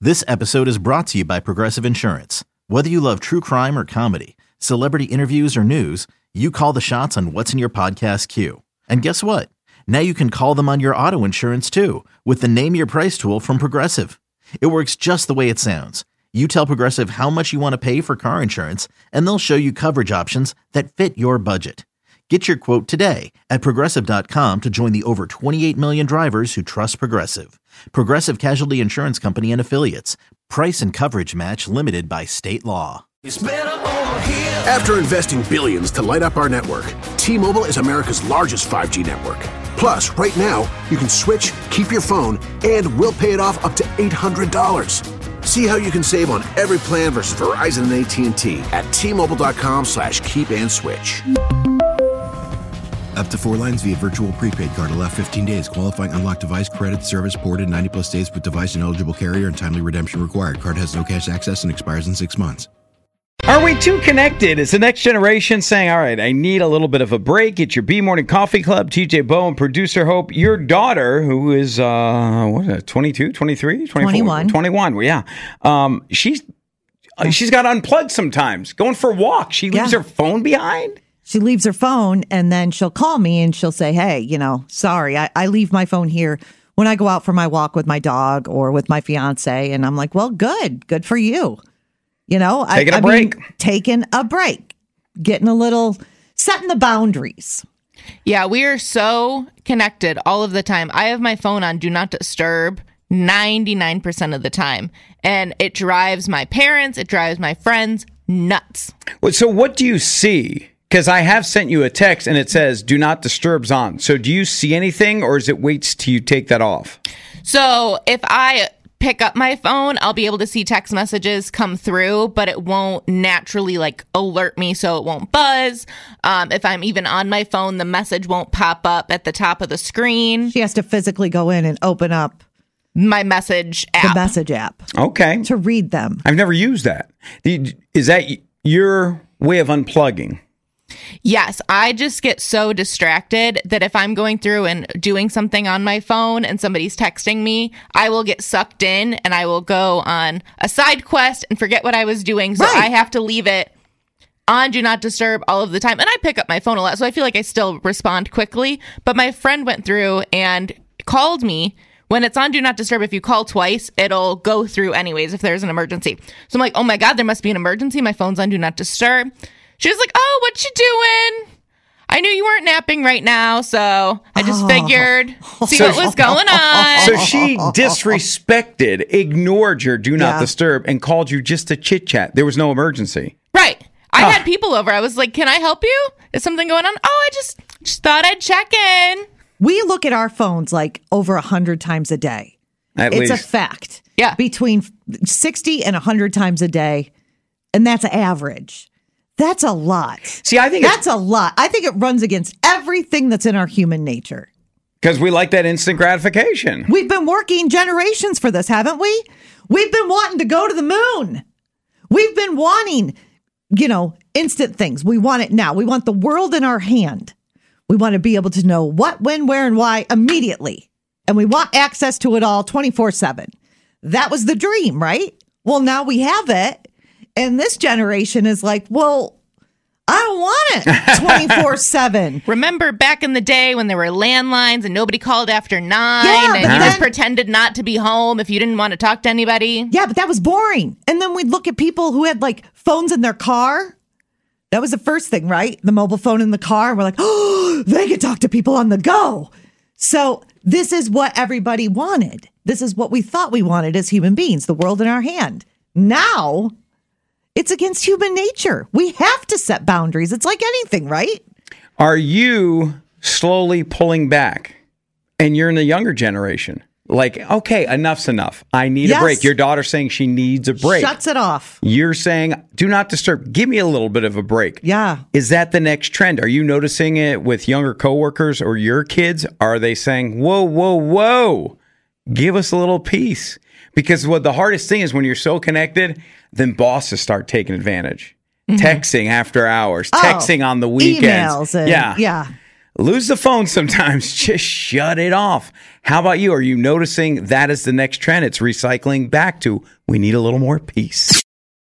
This episode is brought to you by Progressive Insurance. Whether you love true crime or comedy, celebrity interviews or news, you call the shots on what's in your podcast queue. And guess what? Now you can call them on your auto insurance too with the Name Your Price tool from Progressive. It works just the way it sounds. You tell Progressive how much you want to pay for car insurance, and they'll show you coverage options that fit your budget. Get your quote today at Progressive.com to join the over 28 million drivers who trust Progressive. Progressive Casualty Insurance Company and Affiliates. Price and coverage match limited by state law. After investing billions to light up our network, T-Mobile is America's largest 5G network. Plus, right now, you can switch, keep your phone, and we'll pay it off up to $800. See how you can save on every plan versus Verizon and AT&T at T-Mobile.com/keep-and-switch. Up to 4 lines via virtual prepaid card. Allow 15 days. Qualifying unlocked device credit service ported 90-plus days with device and eligible carrier and timely redemption required. Card has no cash access and expires in 6 months. Are we too connected? Is the next generation saying, all right, I need a little bit of a break? It's your B Morning Coffee Club. TJ Bowe and producer Hope. Your daughter, who is, 22, 23, 24? 21, yeah. She's got unplugged sometimes, going for a walk. She leaves her phone behind. She leaves her phone, and then she'll call me, and she'll say, hey, sorry, I leave my phone here when I go out for my walk with my dog or with my fiance. And I'm like, well, good for you. Taking a break. Taking a break. Getting a little, setting the boundaries. Yeah, we are so connected all of the time. I have my phone on Do Not Disturb 99% of the time. And it drives my parents, it drives my friends nuts. So what do you see? Because I have sent you a text and it says Do Not Disturb's on. So do you see anything, or is it waits till you take that off? So if I pick up my phone, I'll be able to see text messages come through, but it won't naturally alert me, so it won't buzz. If I'm even on my phone, the message won't pop up at the top of the screen. She has to physically go in and open up my message app. The message app. Okay. To read them. I've never used that. Is that your way of unplugging? Yes, I just get so distracted that if I'm going through and doing something on my phone and somebody's texting me, I will get sucked in and I will go on a side quest and forget what I was doing. So I have to leave it on Do Not Disturb all of the time. And I pick up my phone a lot, so I feel like I still respond quickly. But my friend went through and called me. When it's on Do Not Disturb, if you call twice, it'll go through anyways if there's an emergency. So I'm like, oh my God, there must be an emergency. My phone's on Do Not Disturb. She was like, oh, what you doing? I knew you weren't napping right now, so I just figured, see what was going on. So she disrespected, ignored your Do Not Disturb, and called you just to chit-chat. There was no emergency. Right. I had people over. I was like, can I help you? Is something going on? Oh, I just thought I'd check in. We look at our phones over 100 times a day. It's a fact. Yeah. Between 60 and 100 times a day, and that's average. That's a lot. See, I think that's a lot. I think it runs against everything that's in our human nature. Because we like that instant gratification. We've been working generations for this, haven't we? We've been wanting to go to the moon. We've been wanting, instant things. We want it now. We want the world in our hand. We want to be able to know what, when, where, and why immediately. And we want access to it all 24/7. That was the dream, right? Well, now we have it. And this generation is like, well, I don't want it 24/7. Remember back in the day when there were landlines and nobody called after 9 and you just pretended not to be home if you didn't want to talk to anybody? Yeah, but that was boring. And then we'd look at people who had phones in their car. That was the first thing, right? The mobile phone in the car. And we're like, oh, they could talk to people on the go. So this is what everybody wanted. This is what we thought we wanted as human beings, the world in our hand. Now it's against human nature. We have to set boundaries. It's like anything, right? Are you slowly pulling back? And you're in the younger generation. Okay, enough's enough. I need a break. Your daughter's saying she needs a break. Shuts it off. You're saying, do not disturb. Give me a little bit of a break. Yeah. Is that the next trend? Are you noticing it with younger coworkers or your kids? Are they saying, whoa, give us a little peace? Because what the hardest thing is when you're so connected, then bosses start taking advantage. Mm-hmm. Texting after hours, texting on the weekends. Emails. Yeah. lose the phone sometimes. Just shut it off. How about you? Are you noticing that is the next trend? It's recycling back to we need a little more peace.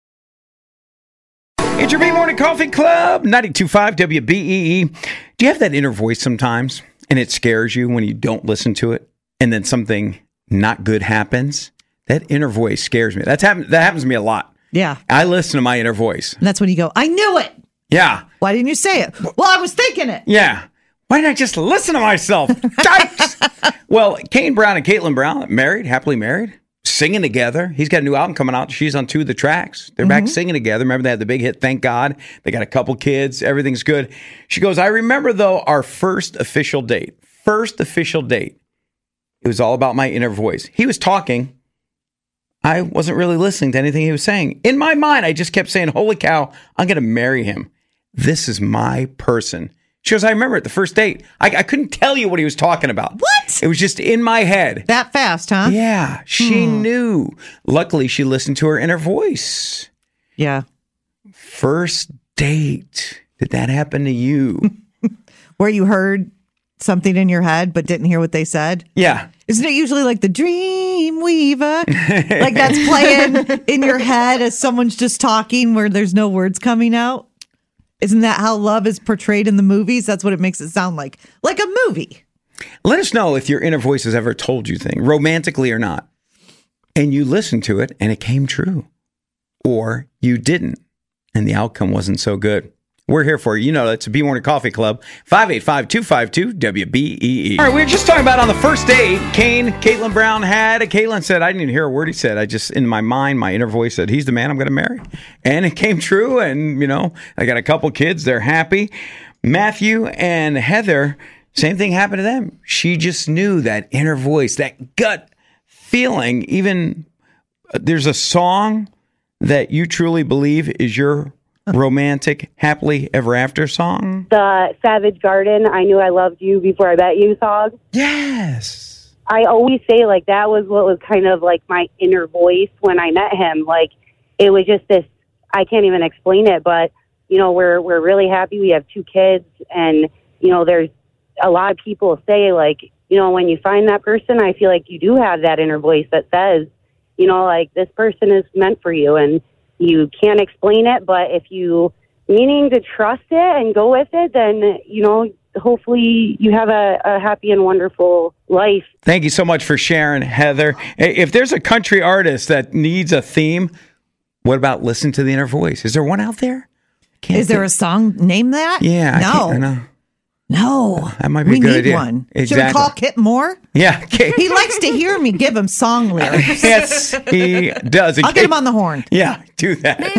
It's your Morning Coffee Club, 92.5 WBEE. Do you have that inner voice sometimes and it scares you when you don't listen to it and then something not good happens? That inner voice scares me. That happens to me a lot. Yeah. I listen to my inner voice. And that's when you go, I knew it. Yeah. Why didn't you say it? Well, I was thinking it. Yeah. Why didn't I just listen to myself? Yikes. Well, Kane Brown and Caitlin Brown, married, happily married, singing together. He's got a new album coming out. She's on 2 of the tracks. They're back singing together. Remember, they had the big hit, Thank God. They got a couple kids. Everything's good. She goes, I remember, though, our first official date. It was all about my inner voice. He was talking. I wasn't really listening to anything he was saying. In my mind, I just kept saying, holy cow, I'm going to marry him. This is my person. She goes, I remember it, the first date. I couldn't tell you what he was talking about. What? It was just in my head. That fast, huh? Yeah, she knew. Luckily, she listened to her inner voice. Yeah. First date. Did that happen to you? Where you heard something in your head but didn't hear what they said? Yeah. Isn't it usually like the Dream Weaver? Like that's playing in your head as someone's just talking where there's no words coming out? Isn't that how love is portrayed in the movies? That's what it makes it sound like a movie. Let us know if your inner voice has ever told you things, romantically or not, and you listened to it and it came true, or you didn't and the outcome wasn't so good. We're here for you. You know, it's a B Morning Coffee Club, 585-252 WBEE. All right, we were just talking about on the first date, Caitlin Brown had. Caitlin said, I didn't even hear a word he said. I just, in my mind, my inner voice said, he's the man I'm going to marry. And it came true. And, you know, I got a couple kids. They're happy. Matthew and Heather, same thing happened to them. She just knew that inner voice, that gut feeling. Even there's a song that you truly believe is your romantic, happily ever after song? The Savage Garden, I Knew I Loved You Before I Met You song. Yes. I always say, like, that was what was kind of like my inner voice when I met him. Like, it was just this, I can't even explain it, but, you know, we're really happy. We have 2 kids, and, you know, there's a lot of people say, like, you know, when you find that person, I feel like you do have that inner voice that says, you know, like, this person is meant for you, and you can't explain it, but if you meaning to trust it and go with it, then, you know, hopefully you have a happy and wonderful life. Thank you so much for sharing, Heather. If there's a country artist that needs a theme, what about Listen to the Inner Voice? Is there one out there? Is there a song named that? Yeah. No. No. That might be a good idea. We need one. Exactly. Should we call Kit Moore? Yeah. He likes to hear me give him song lyrics. Yes, he does. I'll get him on the horn. Yeah, do that.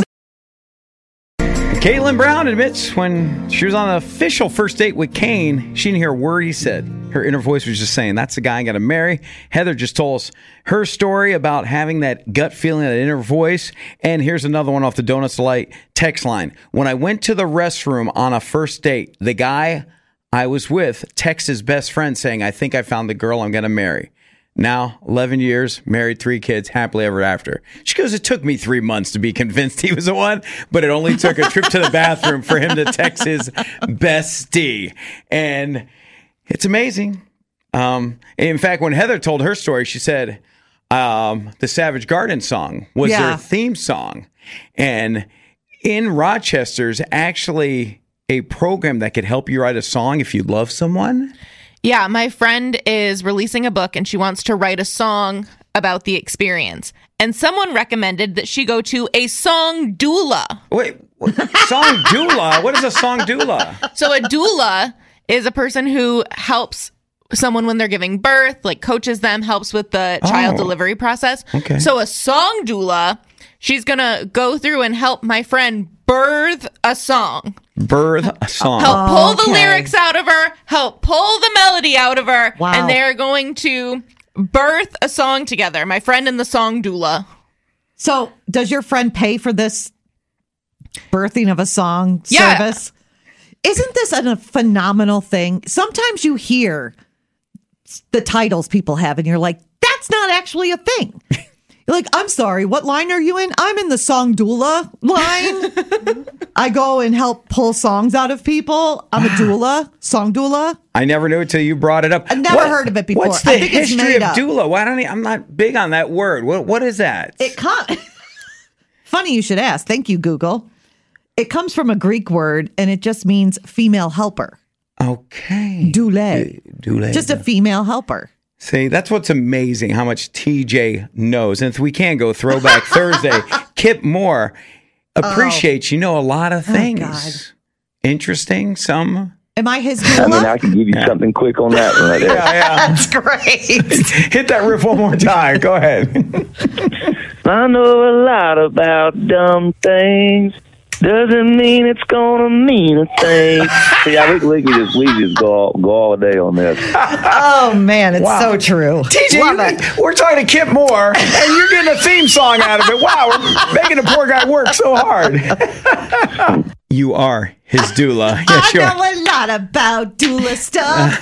Caitlin Brown admits when she was on an official first date with Kane, she didn't hear a word he said. Her inner voice was just saying, that's the guy I got to marry. Heather just told us her story about having that gut feeling, that inner voice. And here's another one off the Donuts Delight text line. When I went to the restroom on a first date, the guy I was with texted his best friend saying, I think I found the girl I'm going to marry. Now, 11 years, married, 3 kids, happily ever after. She goes, it took me 3 months to be convinced he was the one, but it only took a trip to the bathroom for him to text his bestie. And it's amazing. In fact, when Heather told her story, she said the Savage Garden song was their theme song. And in Rochester's actually a program that could help you write a song if you love someone. Yeah, my friend is releasing a book and she wants to write a song about the experience. And someone recommended that she go to a song doula. Wait, song doula? What is a song doula? So a doula is a person who helps someone when they're giving birth, like coaches them, helps with the child delivery process. Okay. So a song doula, she's going to go through and help my friend birth a song. Birth a song. Help pull the lyrics out of her, help pull the melody out of her, Wow. and they're going to birth a song together. My friend and the song doula. So, does your friend pay for this birthing of a song Yeah. service? Isn't this a phenomenal thing? Sometimes you hear the titles people have and you're like, that's not actually a thing. You're like, I'm sorry, what line are you in? I'm in the song doula line. I go and help pull songs out of people. I'm a doula, song doula. I never knew it till you brought it up. I've never heard of it before. What's the I think it's history made of up. doula? Why don't I'm not big on that word. What is that? Funny you should ask. Thank you, Google. It comes from a Greek word, and it just means female helper. Okay. Doula. Just a female helper. See, that's what's amazing, how much TJ knows. And if we can go Throwback Thursday, Kip Moore appreciates, a lot of things. God. Interesting, some. Am I his doula? I mean, I can give you something quick on that one right there. Yeah. That's great. Hit that riff one more time. Go ahead. I know a lot about dumb things. Doesn't mean it's gonna mean a thing. See, we can just go all day on this. Oh man, it's so true. TJ, we're talking to Kip Moore, and you're getting a theme song out of it. Wow, we're making the poor guy work so hard. You are his doula. Yeah, I know a lot about doula stuff.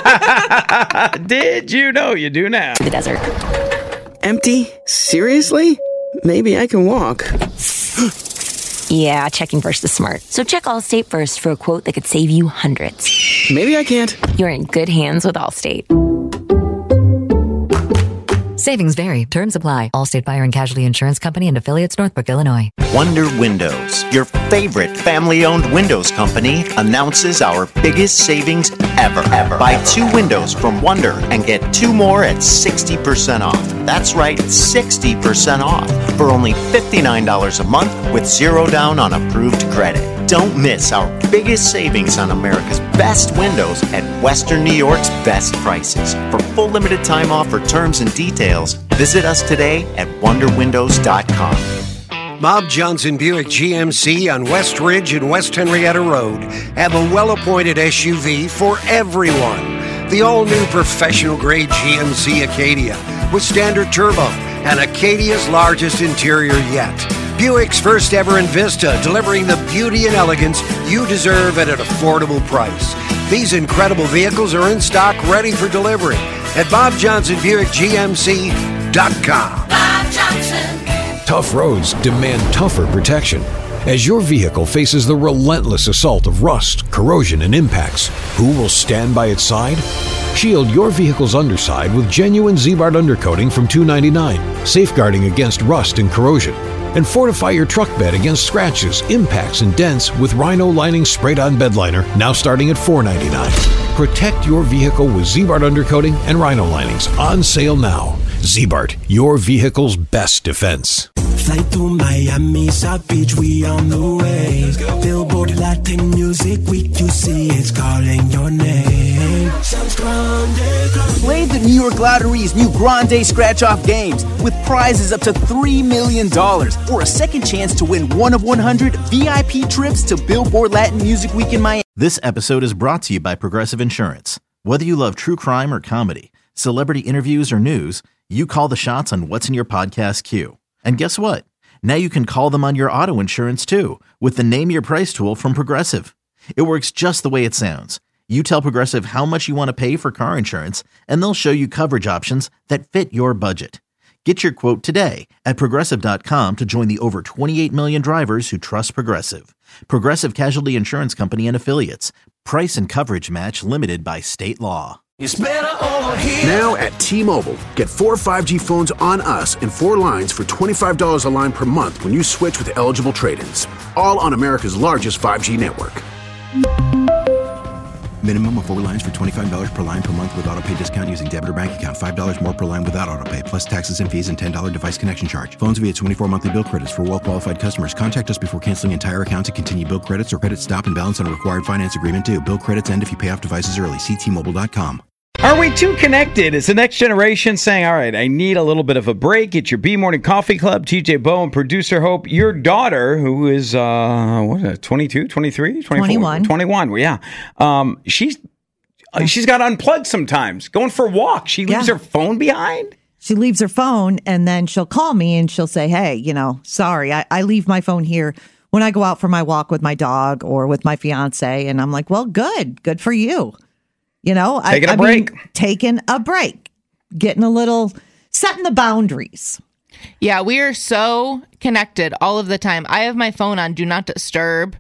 Did you know you do now? The desert. Empty? Seriously? Maybe I can walk. Yeah, checking first is smart. So check Allstate first for a quote that could save you hundreds. Maybe I can't. You're in good hands with Allstate. Savings vary. Terms apply. Allstate Fire and Casualty Insurance Company and affiliates, Northbrook, Illinois. Wonder Windows, your favorite family-owned windows company, announces our biggest savings ever. Buy 2 windows from Wonder and get 2 more at 60% off. That's right, 60% off for only $59 a month with 0 down on approved credit. Don't miss our biggest savings on America's best windows at Western New York's best prices. For full limited time offer terms and details, visit us today at wonderwindows.com. Bob Johnson Buick GMC on West Ridge and West Henrietta Road have a well-appointed SUV for everyone. The all-new professional-grade GMC Acadia with standard turbo and Acadia's largest interior yet. Buick's first ever Envista, delivering the beauty and elegance you deserve at an affordable price. These incredible vehicles are in stock, ready for delivery at BobJohnsonBuickGMC.com. Bob Johnson. Tough roads demand tougher protection. As your vehicle faces the relentless assault of rust, corrosion, and impacts, who will stand by its side? Shield your vehicle's underside with genuine Ziebart undercoating from $2.99, safeguarding against rust and corrosion. And fortify your truck bed against scratches, impacts, and dents with Rhino Lining sprayed-on bed liner, now starting at $4.99. Protect your vehicle with Ziebart undercoating and Rhino Linings, on sale now. Ziebart, your vehicle's best defense. Flight to Miami, South Beach, we on the way. Billboard Latin music week, you see it's calling your name. Play the New York Lottery's new Grande Scratch-Off games with prizes up to $3 million or a second chance to win one of 100 VIP trips to Billboard Latin Music Week in Miami. This episode is brought to you by Progressive Insurance. Whether you love true crime or comedy, celebrity interviews or news, you call the shots on what's in your podcast queue. And guess what? Now you can call them on your auto insurance too with the Name Your Price tool from Progressive. It works just the way it sounds. You tell Progressive how much you want to pay for car insurance, and they'll show you coverage options that fit your budget. Get your quote today at Progressive.com to join the over 28 million drivers who trust Progressive. Progressive Casualty Insurance Company and Affiliates. Price and coverage match limited by state law. It's better over here. Now at T-Mobile, get 4 5G phones on us and 4 lines for $25 a line per month when you switch with eligible trade-ins. All on America's largest 5G network. Minimum of 4 lines for $25 per line per month with autopay discount using debit or bank account. $5 more per line without autopay, plus taxes and fees and $10 device connection charge. Phones via 24 monthly bill credits for well-qualified customers. Contact us before canceling entire account to continue bill credits or credit stop and balance on a required finance agreement due. Bill credits end if you pay off devices early. See T-Mobile.com. Are we too connected? Is the next generation saying, all right, I need a little bit of a break. It's your B Morning Coffee Club. TJ Bowen, producer Hope, your daughter, who is, 22, 23, 24? 21, yeah. She's got unplugged sometimes, going for a walk. She leaves her phone behind. She leaves her phone, and then she'll call me and she'll say, hey, sorry, I leave my phone here when I go out for my walk with my dog or with my fiance. And I'm like, well, good for you. Taking a break. Taking a break, setting the boundaries. Yeah, we are so connected all of the time. I have my phone on Do Not Disturb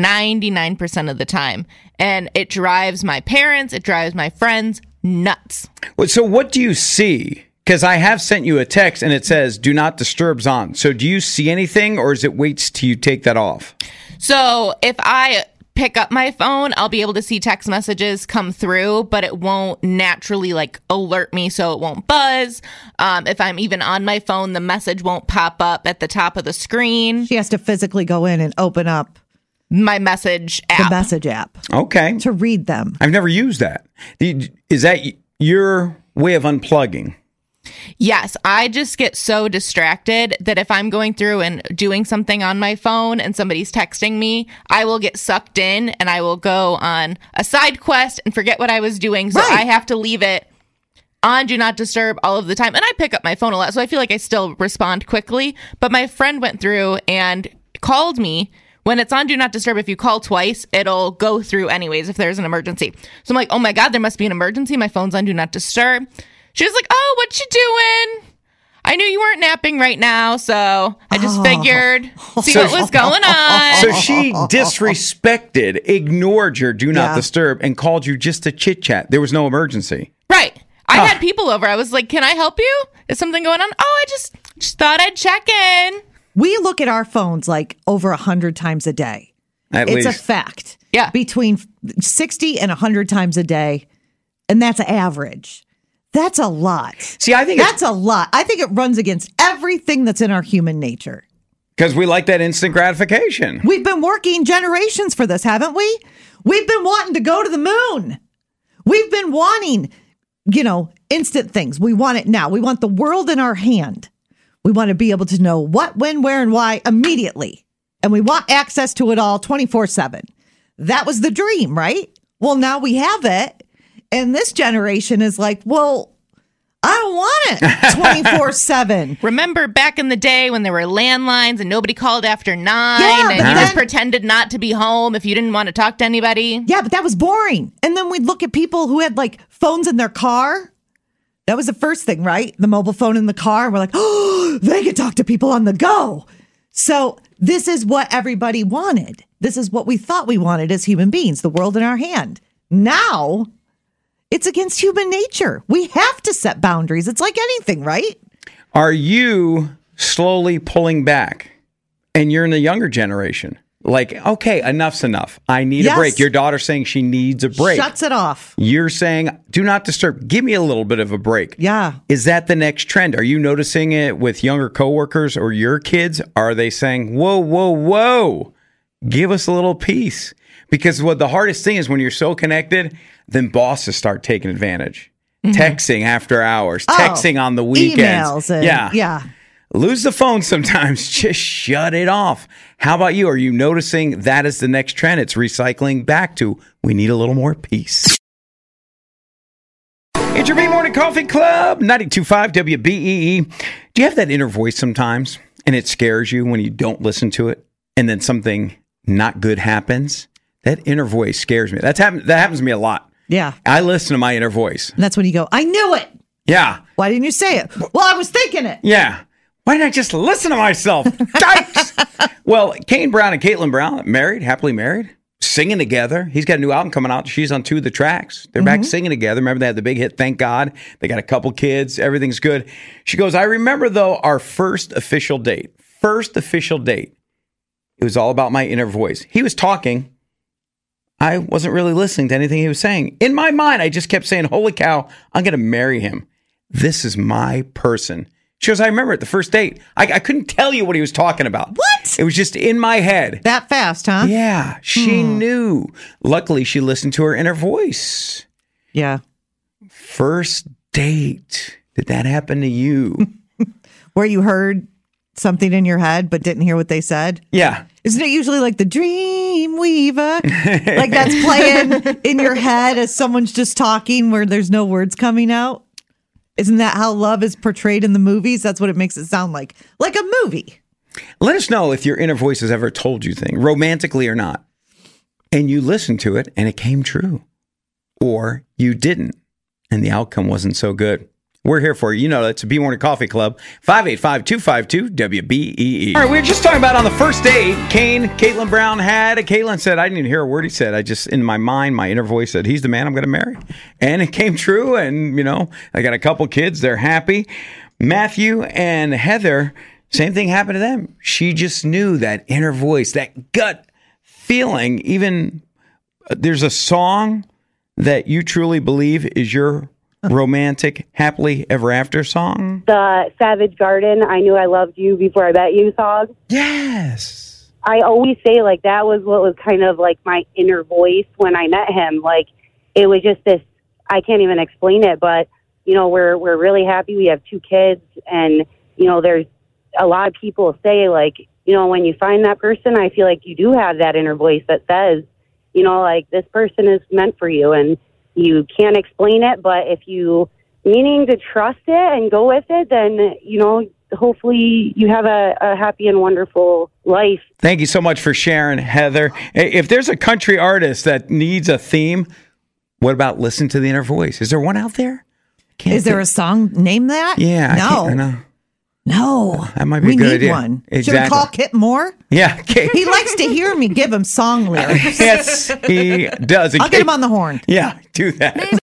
99% of the time. And it drives my parents, it drives my friends nuts. So what do you see? Because I have sent you a text and it says Do Not Disturb's on. So do you see anything, or is it waits till you take that off? So if I pick up my phone, I'll be able to see text messages come through, but it won't naturally like alert me, so it won't buzz. If I'm even on my phone, the message won't pop up at the top of the screen. She has to physically go in and open up my message app. The message app. Okay. To read them. I've never used that. Is that your way of unplugging? Yes, I just get so distracted that if I'm going through and doing something on my phone and somebody's texting me, I will get sucked in and I will go on a side quest and forget what I was doing. So I have to leave it on Do Not Disturb all of the time. And I pick up my phone a lot, so I feel like I still respond quickly. But my friend went through and called me. When it's on Do Not Disturb, if you call twice, it'll go through anyways if there's an emergency. So I'm like, oh my God, there must be an emergency. My phone's on Do Not Disturb. She was like, oh, what you doing? I knew you weren't napping right now, so I just figured, see what was going on. So she disrespected, ignored your Do Not Disturb, and called you just to chit-chat. There was no emergency. Right. I had people over. I was like, can I help you? Is something going on? Oh, I just thought I'd check in. We look at our phones like over 100 times a day. It's a fact. Yeah. Between 60 and 100 times a day, and that's average. That's a lot. See, I think that's a lot. I think it runs against everything that's in our human nature. Because we like that instant gratification. We've been working generations for this, haven't we? We've been wanting to go to the moon. We've been wanting, instant things. We want it now. We want the world in our hand. We want to be able to know what, when, where, and why immediately. And we want access to it all 24/7. That was the dream, right? Well, now we have it. And this generation is like, well, I don't want it 24/7. Remember back in the day when there were landlines and nobody called after 9 and you just pretended not to be home if you didn't want to talk to anybody? Yeah, but that was boring. And then we'd look at people who had like phones in their car. That was the first thing, right? The mobile phone in the car. And we're like, oh, they could talk to people on the go. So this is what everybody wanted. This is what we thought we wanted as human beings, the world in our hand. Now it's against human nature. We have to set boundaries. It's like anything, right? Are you slowly pulling back? And you're in the younger generation. Like, okay, enough's enough. I need a break. Your daughter's saying she needs a break. Shuts it off. You're saying, do not disturb. Give me a little bit of a break. Yeah. Is that the next trend? Are you noticing it with younger coworkers or your kids? Are they saying, whoa, whoa, whoa, give us a little peace? Because what the hardest thing is when you're so connected, then bosses start taking advantage. Mm-hmm. Texting after hours, texting on the weekends. Emails. Yeah. Lose the phone sometimes. Just shut it off. How about you? Are you noticing that is the next trend? It's recycling back to we need a little more peace. It's your B-Morning Coffee Club, 92.5 WBEE. Do you have that inner voice sometimes and it scares you when you don't listen to it and then something not good happens? That inner voice scares me. That happens to me a lot. Yeah. I listen to my inner voice. And that's when you go, I knew it. Yeah. Why didn't you say it? Well, I was thinking it. Yeah. Why didn't I just listen to myself? Well, Kane Brown and Caitlin Brown, married, happily married, singing together. He's got a new album coming out. She's on 2 of the tracks. They're back singing together. Remember, they had the big hit, Thank God. They got a couple kids. Everything's good. She goes, I remember, though, our first official date. It was all about my inner voice. He was talking. I wasn't really listening to anything he was saying. In my mind, I just kept saying, holy cow, I'm going to marry him. This is my person. She goes, I remember it, the first date. I couldn't tell you what he was talking about. What? It was just in my head. That fast, huh? Yeah, she knew. Luckily, she listened to her inner voice. Yeah. First date. Did that happen to you? Where you heard something in your head but didn't hear what they said? Yeah. Isn't it usually like the Dream Weaver? Like that's playing in your head as someone's just talking where there's no words coming out? Isn't that how love is portrayed in the movies? That's what it makes it sound like a movie. Let us know if your inner voice has ever told you things, romantically or not, and you listened to it and it came true, or you didn't and the outcome wasn't so good. We're here for you. You know, it's a B Morning Coffee Club, 585-252-WBEE. All right, we were just talking about on the first date, Caitlin Brown had. Caitlin said, I didn't even hear a word he said. I just, in my mind, my inner voice said, he's the man I'm going to marry. And it came true. And, you know, I got a couple kids. They're happy. Matthew and Heather, same thing happened to them. She just knew that inner voice, that gut feeling. Even there's a song that you truly believe is your romantic, happily ever after song? The Savage Garden, I Knew I Loved You Before I Met You song. Yes. I always say, like, that was what was kind of like my inner voice when I met him. Like, it was just this, I can't even explain it, but, you know, we're really happy. We have 2 kids, and, you know, there's a lot of people say, like, you know, when you find that person, I feel like you do have that inner voice that says, you know, like, this person is meant for you, and you can't explain it, but if you meaning to trust it and go with it, then, you know, hopefully you have a happy and wonderful life. Thank you so much for sharing, Heather. If there's a country artist that needs a theme, what about Listen to the Inner Voice? Is there one out there? Is there a song named that? Yeah. No. That might be a good idea. We need one. Exactly. Should we call Kip Moore? Yeah. He likes to hear me give him song lyrics. Yes, he does. I'll get him on the horn. Yeah, do that.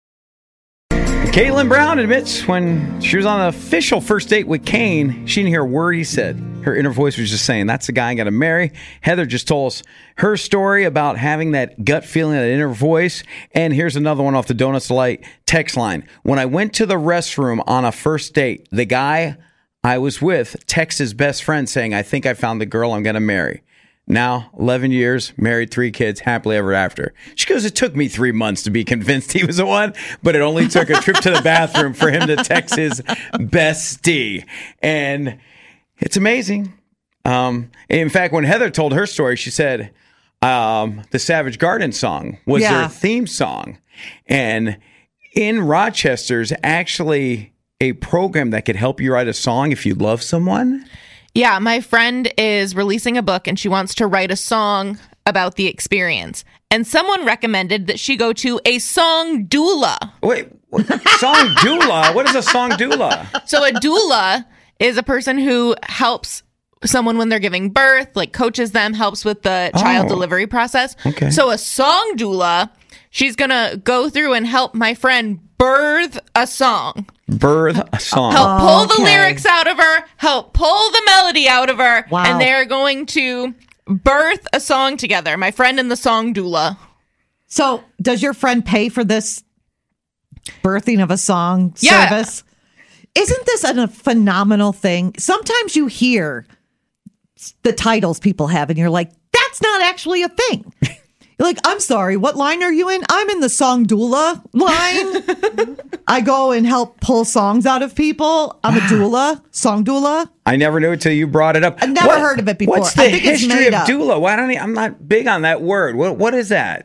Caitlin Brown admits when she was on an official first date with Kane, she didn't hear a word he said. Her inner voice was just saying, that's the guy I got to marry. Heather just told us her story about having that gut feeling, that inner voice. And here's another one off the Donuts Delight text line. When I went to the restroom on a first date, the guy I was with texted his best friend saying, I think I found the girl I'm going to marry. Now, 11 years, married, 3 kids, happily ever after. She goes, it took me 3 months to be convinced he was the one, but it only took a trip to the bathroom for him to text his bestie. And it's amazing. In fact, when Heather told her story, she said the Savage Garden song was their theme song. And in Rochester's actually a program that could help you write a song if you love someone. Yeah, my friend is releasing a book and she wants to write a song about the experience. And someone recommended that she go to a song doula. Wait, song doula? What is a song doula? So a doula is a person who helps someone when they're giving birth, like coaches them, helps with the child delivery process. Okay. So a song doula, she's going to go through and help my friend birth a song. Birth a song. Help pull the lyrics out of her, help pull the melody out of her, Wow. and they're going to birth a song together. My friend and the song doula. So, does your friend pay for this birthing of a song service? Isn't this a phenomenal thing? Sometimes you hear the titles people have, and you're like, that's not actually a thing. You're like, I'm sorry, what line are you in? I'm in the song doula line. I go and help pull songs out of people. I'm a doula, song doula. I never knew it till you brought it up. I've never heard of it before. What's the history of doula? Why don't I'm not big on that word. What is that?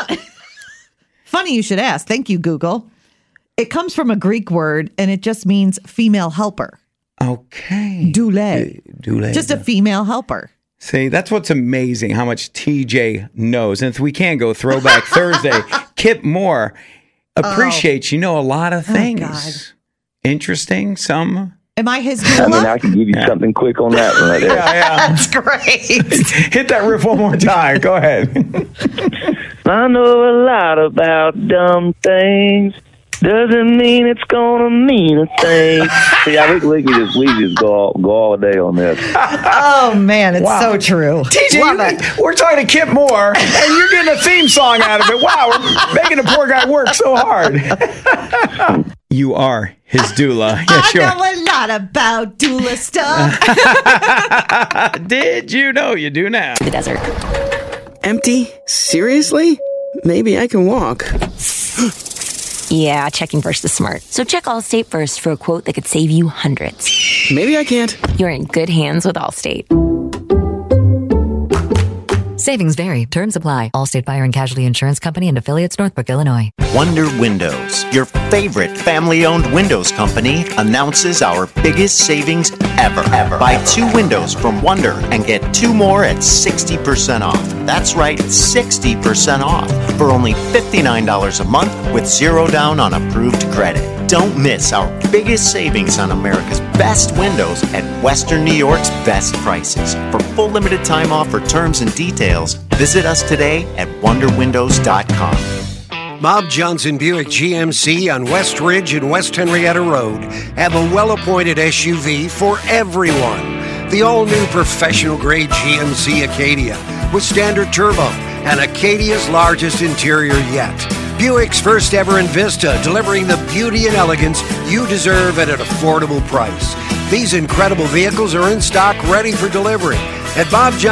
Funny you should ask. Thank you, Google. It comes from a Greek word, and it just means female helper. Okay. Doule. Just a female helper. See, that's what's amazing, how much TJ knows. And if we can go Throwback Thursday, Kip Moore appreciates, a lot of things. God. Interesting, some. Am I his doula? I mean, I can give you something quick on that one right there. Yeah. That's great. Hit that riff one more time. Go ahead. I know a lot about dumb things. Doesn't mean it's gonna mean a thing. See, we can just go all day on this. Oh man, it's so true. TJ, we're talking to Kip Moore, and you're getting a theme song out of it. Wow, we're making the poor guy work so hard. You are his doula. Yes, I know a lot about doula stuff. Did you know you do now? The desert. Empty? Seriously? Maybe I can walk. Yeah, checking first is smart. So check Allstate first for a quote that could save you hundreds. Maybe I can't. You're in good hands with Allstate. Savings vary. Terms apply. Allstate Fire and Casualty Insurance Company and affiliates, Northbrook, Illinois. Wonder Windows, your favorite family-owned windows company, announces our biggest savings ever. Buy 2 windows from Wonder and get 2 more at 60% off. That's right, 60% off for only $59 a month with 0 down on approved credit. Don't miss our biggest savings on America's best windows at Western New York's best prices. For full limited time offer terms and details, visit us today at wonderwindows.com. Bob Johnson Buick GMC on West Ridge and West Henrietta Road have a well-appointed SUV for everyone. The all-new professional-grade GMC Acadia with standard turbo and Acadia's largest interior yet. Buick's first ever Envista, delivering the beauty and elegance you deserve at an affordable price. These incredible vehicles are in stock, ready for delivery at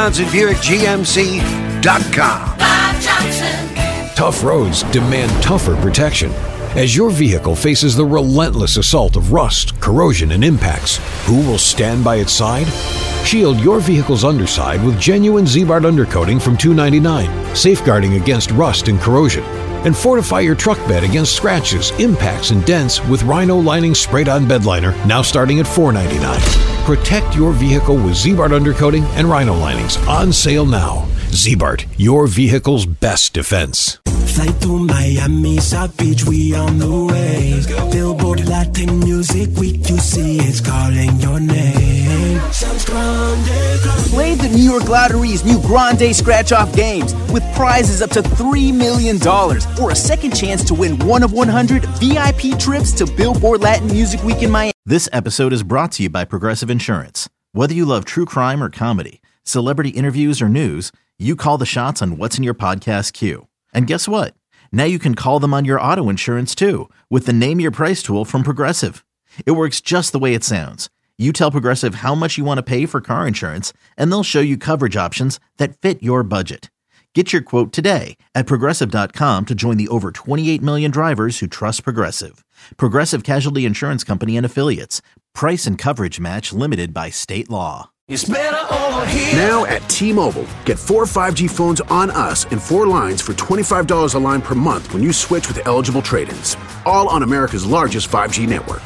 BobJohnsonBuickGMC.com. Bob Johnson. Tough roads demand tougher protection. As your vehicle faces the relentless assault of rust, corrosion, and impacts, who will stand by its side? Shield your vehicle's underside with genuine Z-Bart undercoating from $2.99, safeguarding against rust and corrosion. And fortify your truck bed against scratches, impacts, and dents with Rhino Lining sprayed-on bed liner, now starting at $4.99. Protect your vehicle with Z-Bart undercoating and Rhino Linings, on sale now. Z-Bart, your vehicle's best defense. Fly to Miami, South Beach, we on the way. Billboard Latin music week, you see it's calling your name. Sounds grande. Play the New York Lottery's new Grande Scratch-Off games with prizes up to $3 million or a second chance to win 1 of 100 VIP trips to Billboard Latin Music Week in Miami. This episode is brought to you by Progressive Insurance. Whether you love true crime or comedy, celebrity interviews or news, you call the shots on what's in your podcast queue. And guess what? Now you can call them on your auto insurance too with the Name Your Price tool from Progressive. It works just the way it sounds. You tell Progressive how much you want to pay for car insurance, and they'll show you coverage options that fit your budget. Get your quote today at Progressive.com to join the over 28 million drivers who trust Progressive. Progressive Casualty Insurance Company and Affiliates. Price and coverage match limited by state law. It's better over here. Now at T-Mobile, get 4 5G phones on us and 4 lines for $25 a line per month when you switch with eligible trade-ins. All on America's largest 5G network.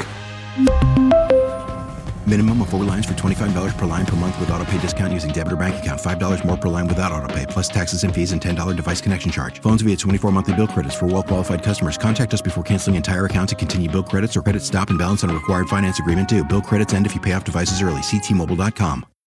Minimum of 4 lines for $25 per line per month with auto pay discount using debit or bank account. $5 more per line without auto pay, plus taxes and fees and $10 device connection charge. Phones via 24 monthly bill credits for well-qualified customers. Contact us before canceling entire account to continue bill credits or credit stop and balance on a required finance agreement due. Bill credits end if you pay off devices early. See T-Mobile.com.